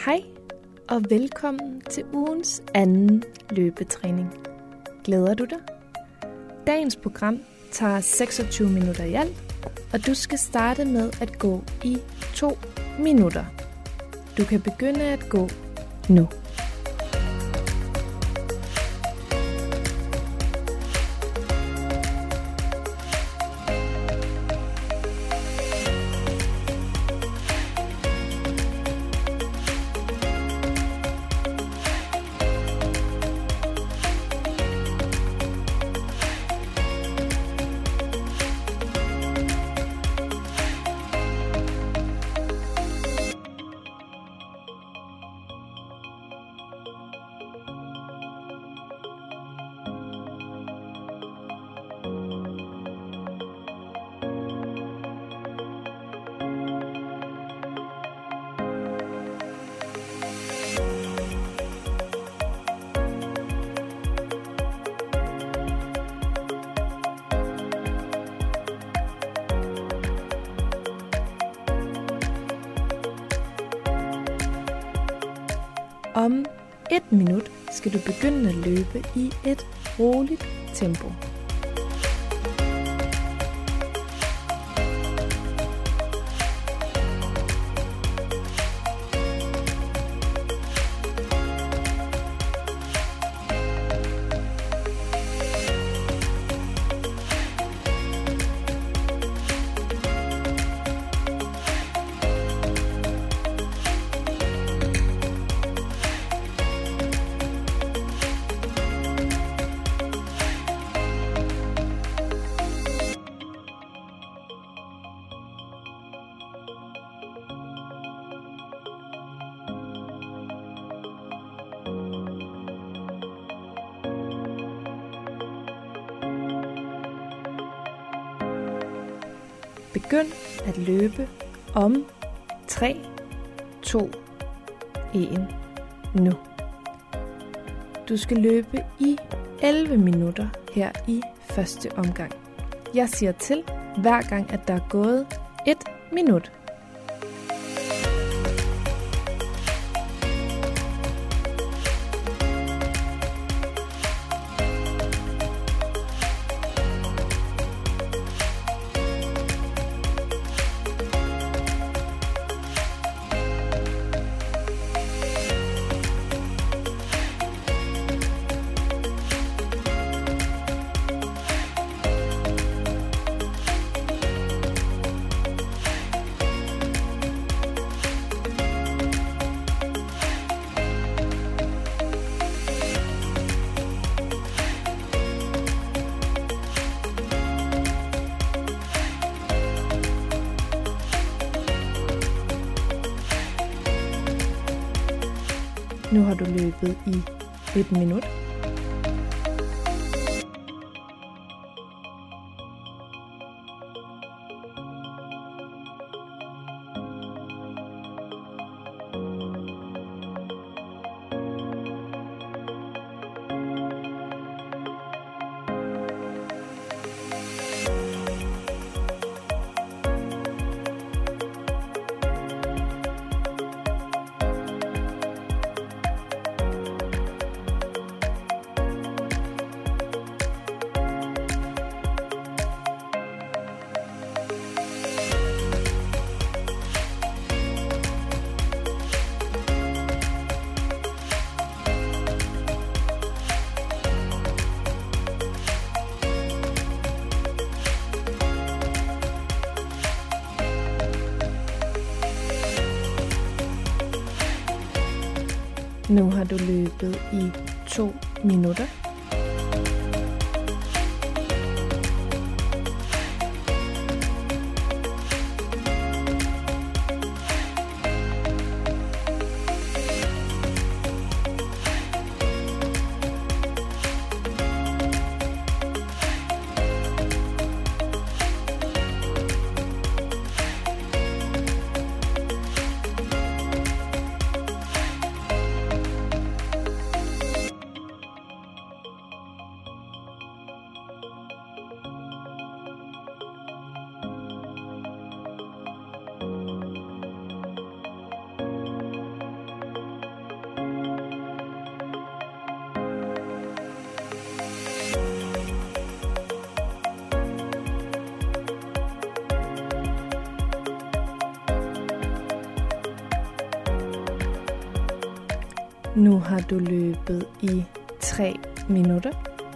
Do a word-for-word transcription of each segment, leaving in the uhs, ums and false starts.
Hej og velkommen til ugens anden løbetræning. Glæder du dig? Dagens program tager seksogtyve minutter i alt, og du skal starte med at gå i to minutter. Du kan begynde at gå nu. Om et minut skal du begynde at løbe i et roligt tempo. Begynd at løbe om tre, to, et nu. Du skal løbe i elleve minutter her i første omgang. Jeg siger til hver gang, at der er gået et minut. Nu har du løbet i et minut. Nu har du løbet i to minutter. Nu har du løbet i tre minutter.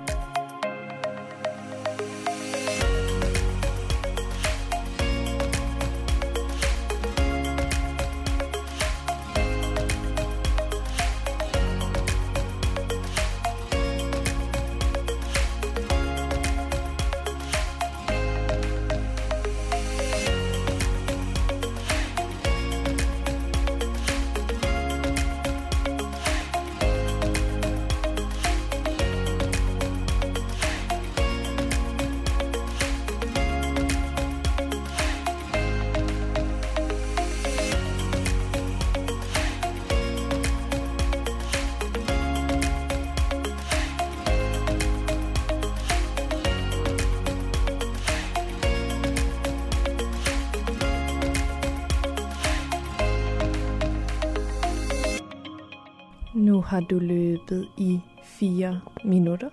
Nu har du løbet i fire minutter.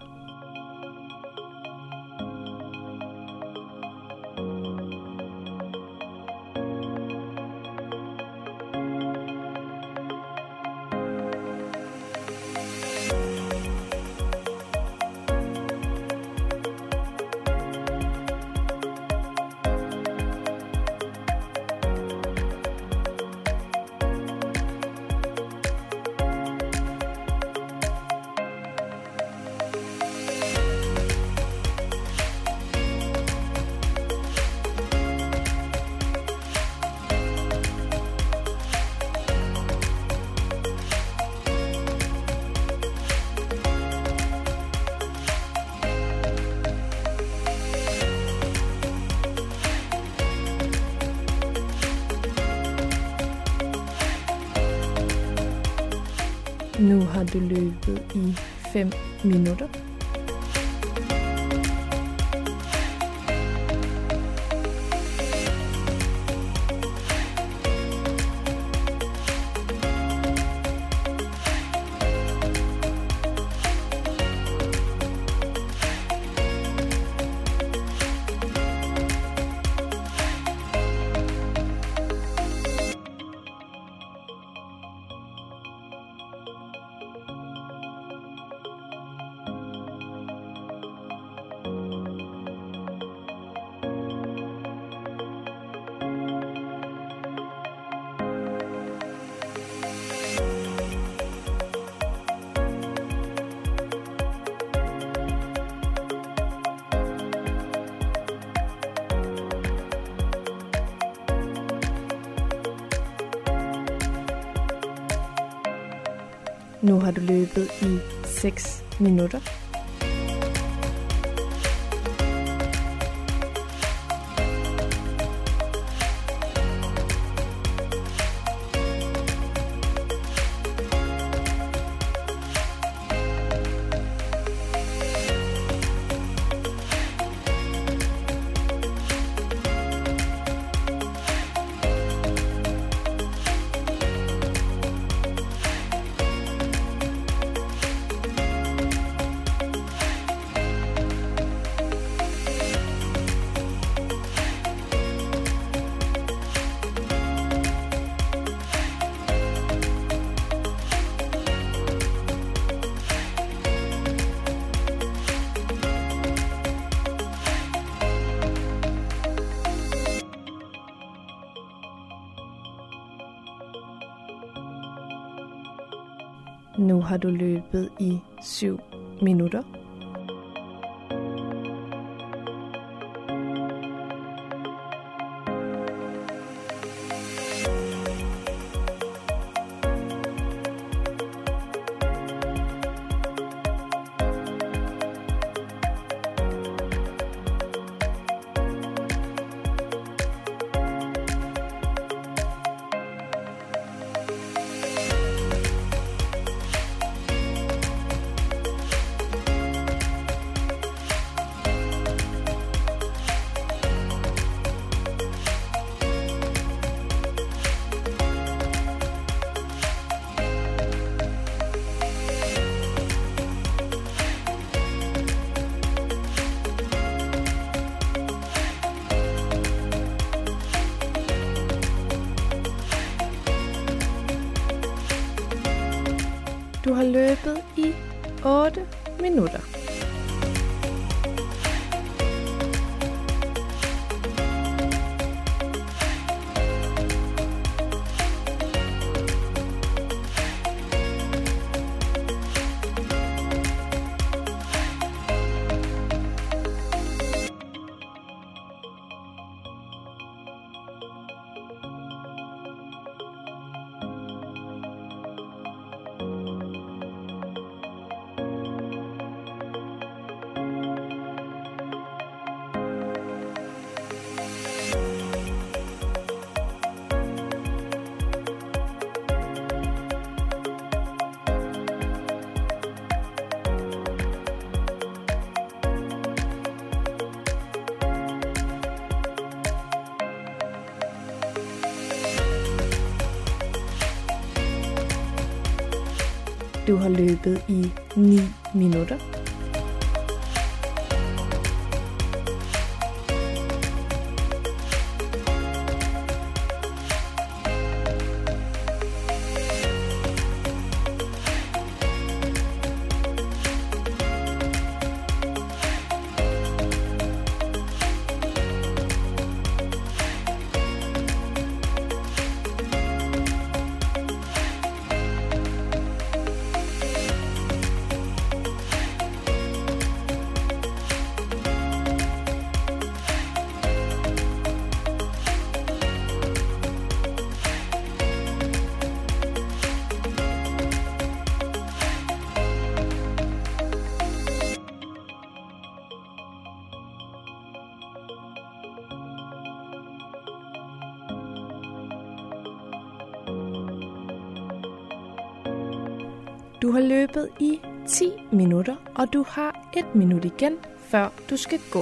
Nu har du løbet i fem minutter. Nu har du løbet i seks minutter. Nu har du løbet i syv minutter. Du har løbet i otte minutter. Du har løbet i ni minutter. Du har løbet i ti minutter, og du har et minut igen, før du skal gå.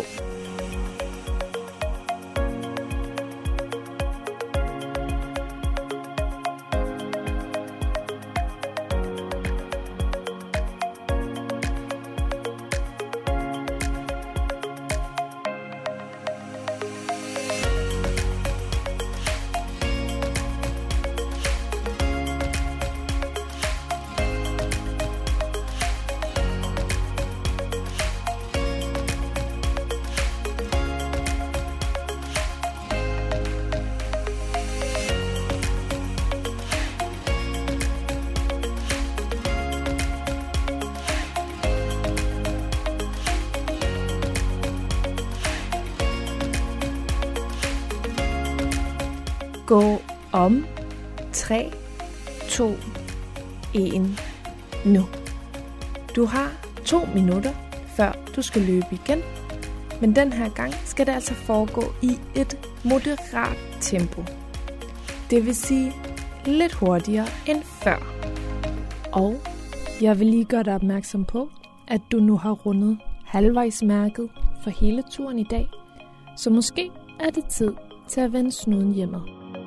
Gå om tre, to, en, nu. Du har to minutter, før du skal løbe igen, men den her gang skal det altså foregå i et moderat tempo. Det vil sige lidt hurtigere end før. Og jeg vil lige gøre dig opmærksom på, at du nu har rundet halvvejsmærket for hele turen i dag, så måske er det tid til at vende snuden hjemad.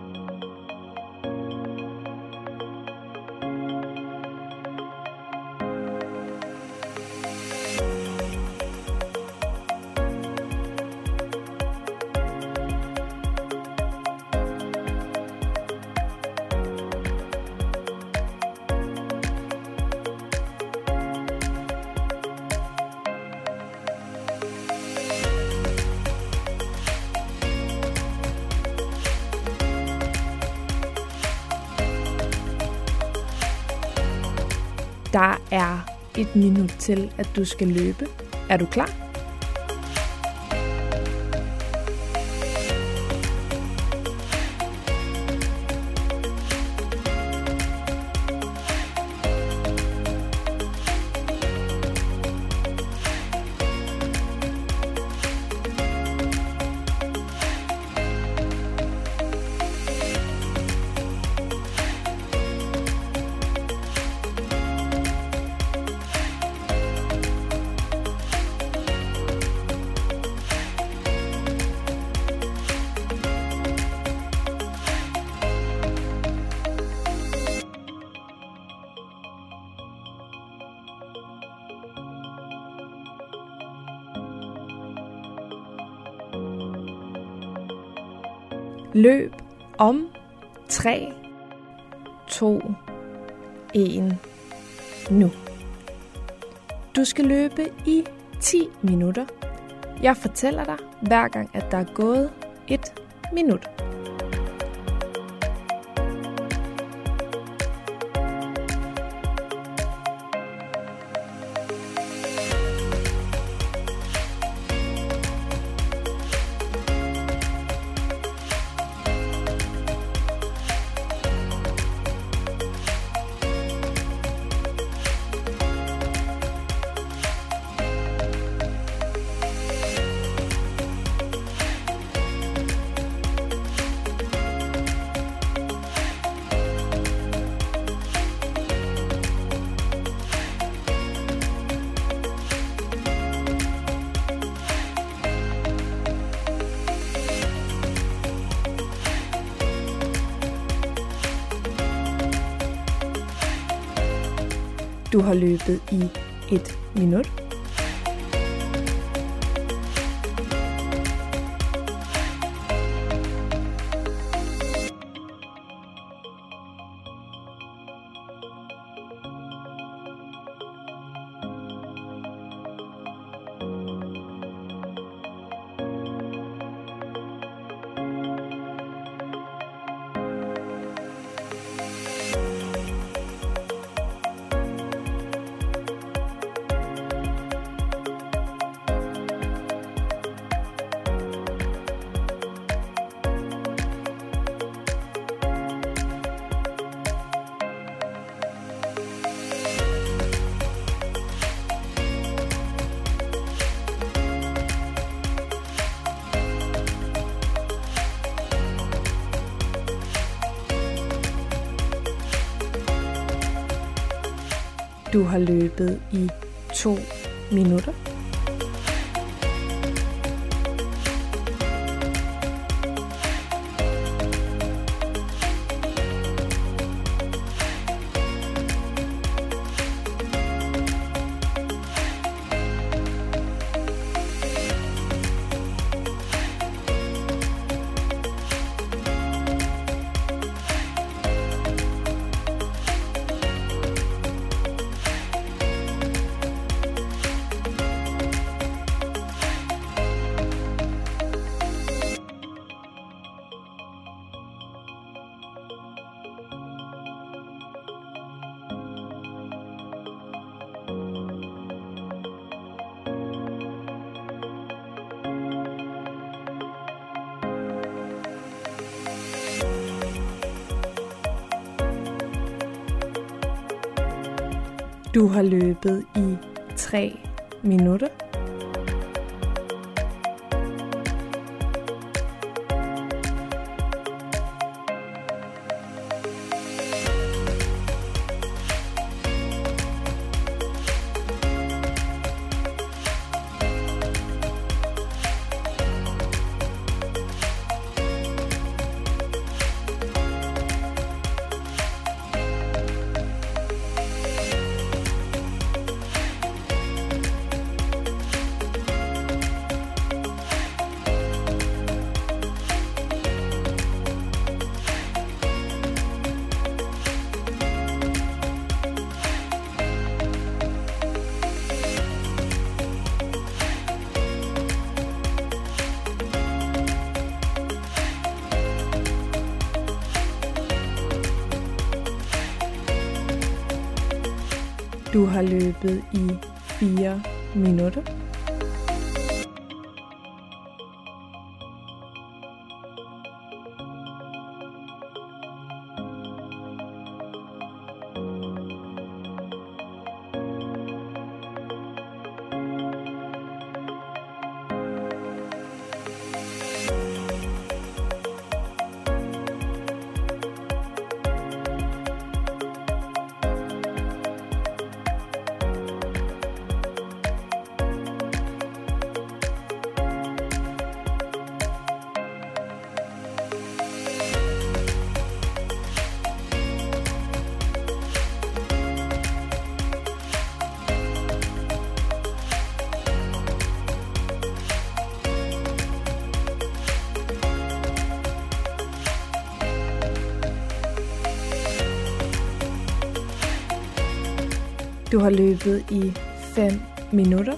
Der er et minut til, at du skal løbe. Er du klar? Løb om tre, to, en, nu. Du skal løbe i ti minutter. Jeg fortæller dig, hver gang at der er gået et minut. Du har løbet i et minut. Du har løbet i to minutter. Du har løbet i tre minutter. Du har løbet i fire minutter. Du har løbet i fem minutter.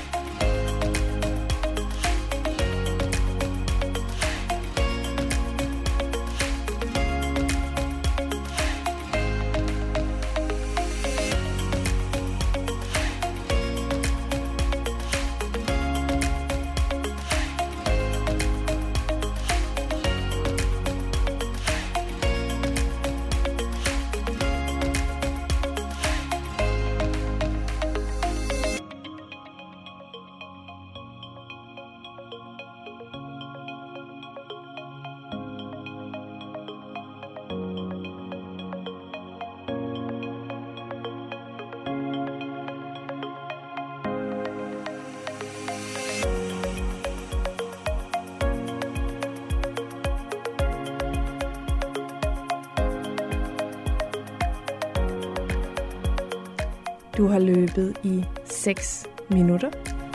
Du har løbet i seks minutter.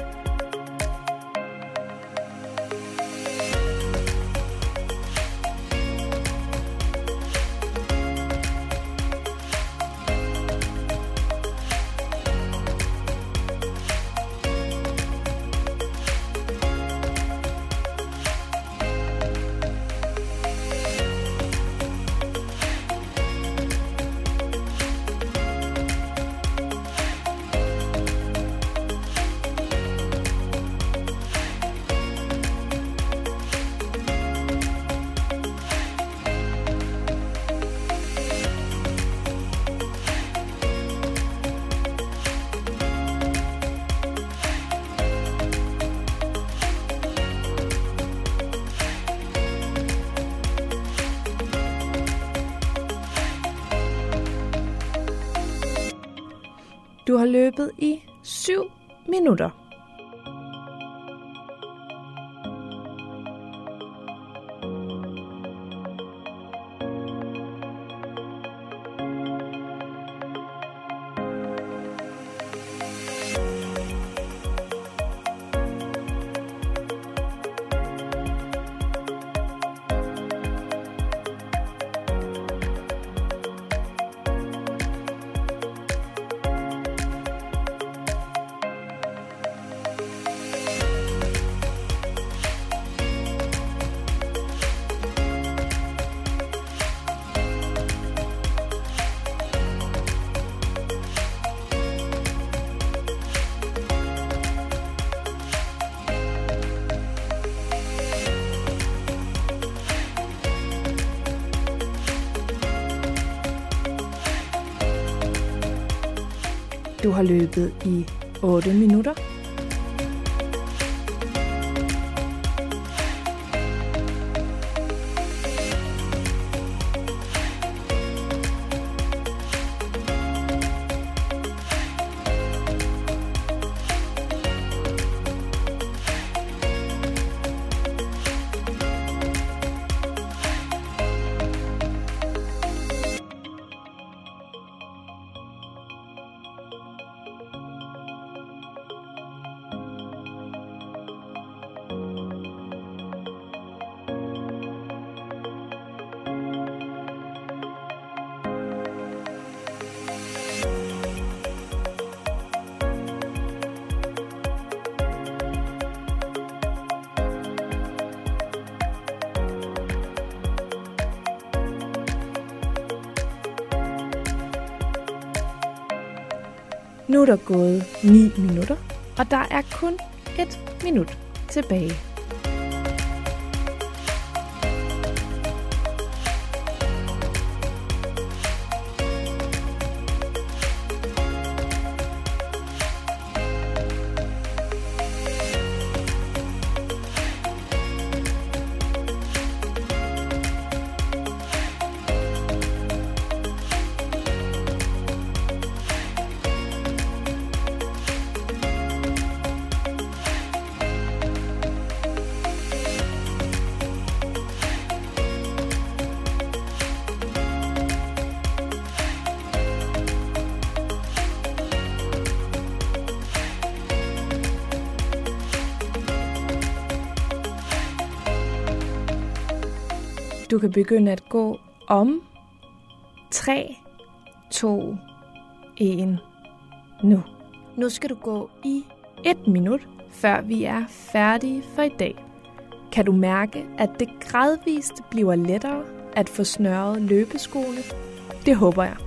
Du har løbet i syv minutter. Du har løbet i otte minutter. Nu er der gået ni minutter, og der er kun et minut tilbage. Du kan begynde at gå om tre, to, en, nu. Nu skal du gå i et minut, før vi er færdige for i dag. Kan du mærke, at det gradvist bliver lettere at få snøret løbeskoene? Det håber jeg.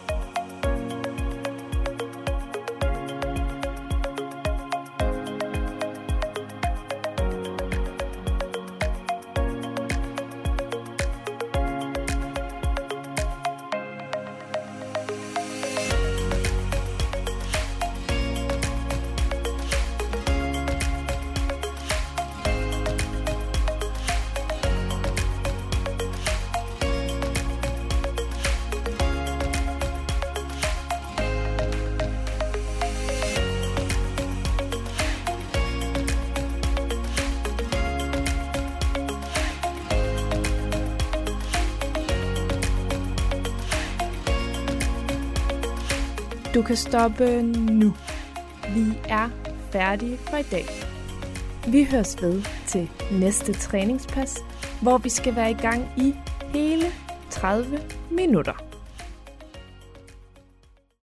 Du kan stoppe nu. Vi er færdige for i dag. Vi høres ved til næste træningspas, hvor vi skal være i gang i hele tredive minutter.